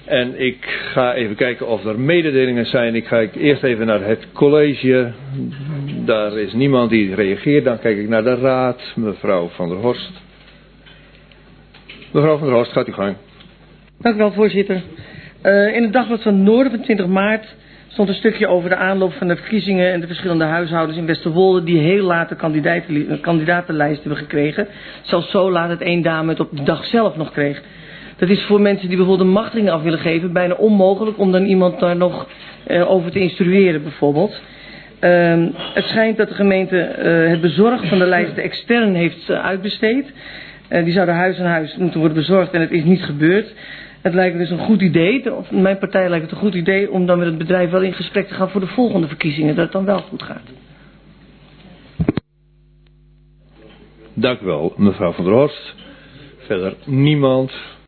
En ik ga even kijken of er mededelingen zijn. Ik ga eerst even naar het college. Daar is niemand die reageert. Dan kijk ik naar de raad. Mevrouw van der Horst. Mevrouw van der Horst, gaat u gang. Dank u wel, voorzitter. In het Dagblad van het Noorden van 20 maart stond een stukje over de aanloop van de verkiezingen en de verschillende huishoudens in Westerwolde die heel laat de kandidatenlijst hebben gekregen. Zelfs zo laat dat één dame het op de dag zelf nog kreeg. Dat is voor mensen die bijvoorbeeld een machtiging af willen geven bijna onmogelijk om dan iemand daar nog over te instrueren bijvoorbeeld. Het schijnt dat de gemeente het bezorgen van de lijsten extern heeft uitbesteed. Die zouden huis aan huis moeten worden bezorgd en het is niet gebeurd. Het lijkt me dus een goed idee, of mijn partij lijkt het een goed idee om dan met het bedrijf wel in gesprek te gaan voor de volgende verkiezingen, dat het dan wel goed gaat. Dank u wel, mevrouw van der Horst. Verder niemand.